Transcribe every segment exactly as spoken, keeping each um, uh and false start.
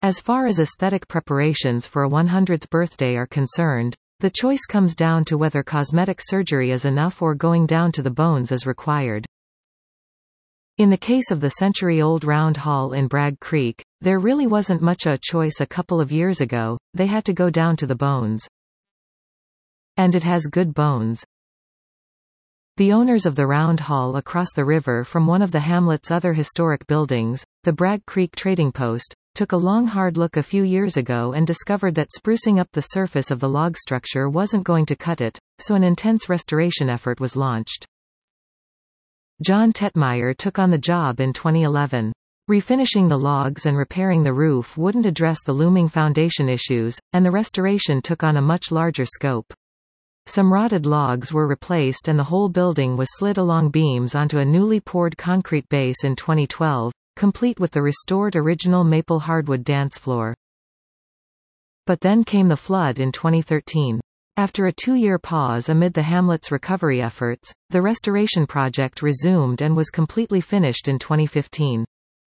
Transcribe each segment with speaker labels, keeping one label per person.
Speaker 1: As far as aesthetic preparations for a one hundredth birthday are concerned, the choice comes down to whether cosmetic surgery is enough or going down to the bones is required. In the case of the century-old Round Hall in Bragg Creek, there really wasn't much a choice a couple of years ago, they had to go down to the bones. And it has good bones. The owners of the Round Hall across the river from one of the hamlet's other historic buildings, the Bragg Creek Trading Post, took a long hard look a few years ago and discovered that sprucing up the surface of the log structure wasn't going to cut it, so an intense restoration effort was launched. John Tetmeyer took on the job in twenty eleven. Refinishing the logs and repairing the roof wouldn't address the looming foundation issues, and the restoration took on a much larger scope. Some rotted logs were replaced and the whole building was slid along beams onto a newly poured concrete base in twenty twelve, complete with the restored original maple hardwood dance floor. But then came the flood in twenty thirteen. After a two-year pause amid the hamlet's recovery efforts, the restoration project resumed and was completely finished in twenty fifteen.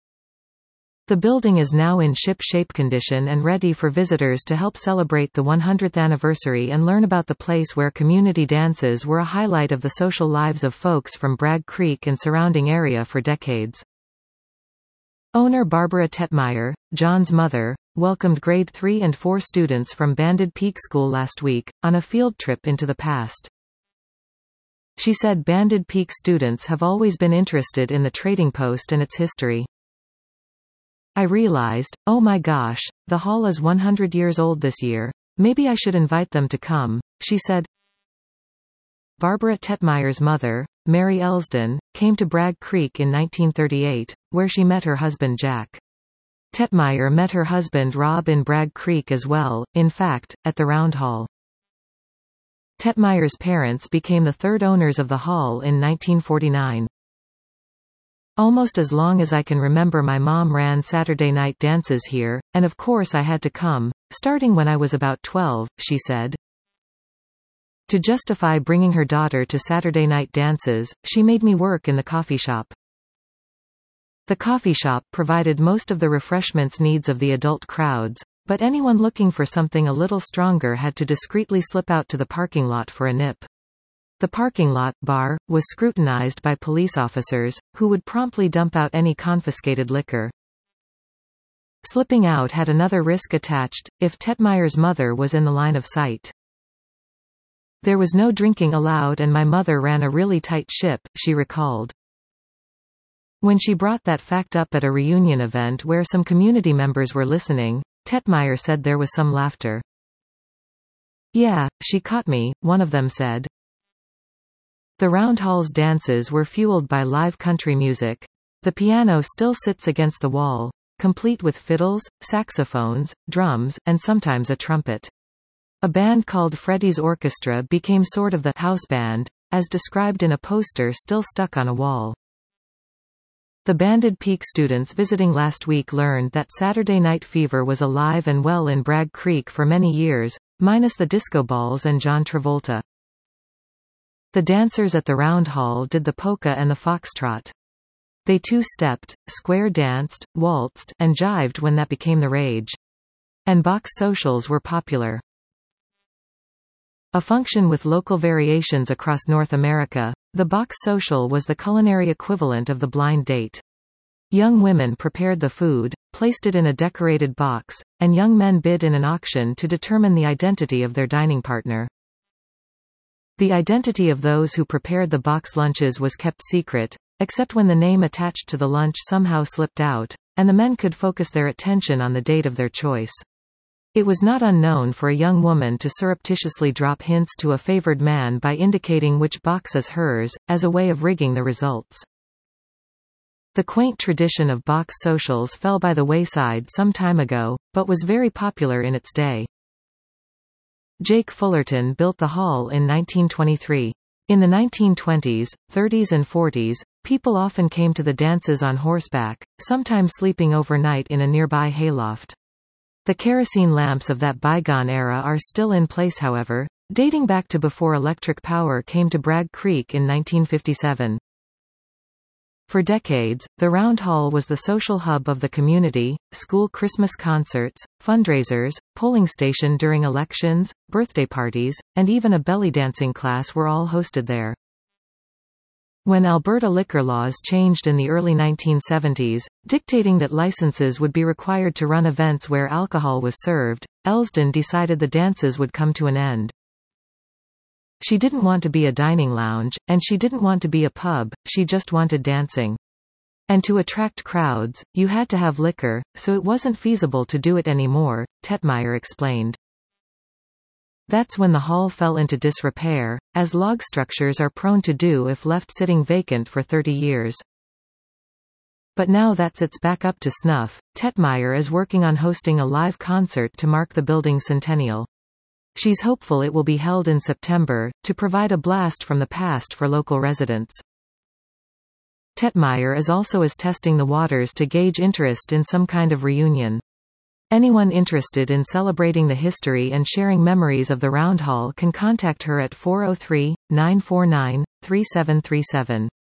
Speaker 1: The building is now in ship-shape condition and ready for visitors to help celebrate the one hundredth anniversary and learn about the place where community dances were a highlight of the social lives of folks from Bragg Creek and surrounding area for decades. Owner Barbara Tetmeyer, John's mother, welcomed grade three and four students from Banded Peak School last week, on a field trip into the past. She said Banded Peak students have always been interested in the trading post and its history. I realized, oh my gosh, the hall is one hundred years old this year. Maybe I should invite them to come, she said. Barbara Tetmeyer's mother, Mary Elsden, came to Bragg Creek in nineteen thirty-eight, where she met her husband Jack. Tetmeyer met her husband Rob in Bragg Creek as well, in fact, at the Round Hall. Tetmeyer's parents became the third owners of the hall in nineteen forty-nine. Almost as long as I can remember my mom ran Saturday night dances here, and of course I had to come, starting when I was about twelve, she said. To justify bringing her daughter to Saturday night dances, she made me work in the coffee shop. The coffee shop provided most of the refreshments needs of the adult crowds, but anyone looking for something a little stronger had to discreetly slip out to the parking lot for a nip. The parking lot, bar, was scrutinized by police officers, who would promptly dump out any confiscated liquor. Slipping out had another risk attached, if Tetmeyer's mother was in the line of sight. There was no drinking allowed and my mother ran a really tight ship, she recalled. When she brought that fact up at a reunion event where some community members were listening, Tetmeyer said there was some laughter. Yeah, she caught me, one of them said. The Round Hall's dances were fueled by live country music. The piano still sits against the wall, complete with fiddles, saxophones, drums, and sometimes a trumpet. A band called Freddie's Orchestra became sort of the house band, as described in a poster still stuck on a wall. The Banded Peak students visiting last week learned that Saturday Night Fever was alive and well in Bragg Creek for many years, minus the disco balls and John Travolta. The dancers at the Round Hall did the polka and the foxtrot. They two-stepped, square-danced, waltzed, and jived when that became the rage. And box socials were popular. A function with local variations across North America, the box social was the culinary equivalent of the blind date. Young women prepared the food, placed it in a decorated box, and young men bid in an auction to determine the identity of their dining partner. The identity of those who prepared the box lunches was kept secret, except when the name attached to the lunch somehow slipped out, and the men could focus their attention on the date of their choice. It was not unknown for a young woman to surreptitiously drop hints to a favored man by indicating which box is hers, as a way of rigging the results. The quaint tradition of box socials fell by the wayside some time ago, but was very popular in its day. Jake Fullerton built the hall in nineteen twenty-three. In the nineteen twenties, thirties and forties, people often came to the dances on horseback, sometimes sleeping overnight in a nearby hayloft. The kerosene lamps of that bygone era are still in place however, dating back to before electric power came to Bragg Creek in nineteen fifty-seven. For decades, the Round Hall was the social hub of the community. School Christmas concerts, fundraisers, polling station during elections, birthday parties, and even a belly dancing class were all hosted there. When Alberta liquor laws changed in the early nineteen seventies, dictating that licenses would be required to run events where alcohol was served, Elsdon decided the dances would come to an end. She didn't want to be a dining lounge, and she didn't want to be a pub, she just wanted dancing. And to attract crowds, you had to have liquor, so it wasn't feasible to do it anymore, Tetmeyer explained. That's when the hall fell into disrepair, as log structures are prone to do if left sitting vacant for thirty years. But now that's it's back up to snuff, Tetmeyer is working on hosting a live concert to mark the building's centennial. She's hopeful it will be held in September, to provide a blast from the past for local residents. Tetmeyer is also is testing the waters to gauge interest in some kind of reunion. Anyone interested in celebrating the history and sharing memories of the Round Hall can contact her at four oh three, nine four nine, three seven three seven.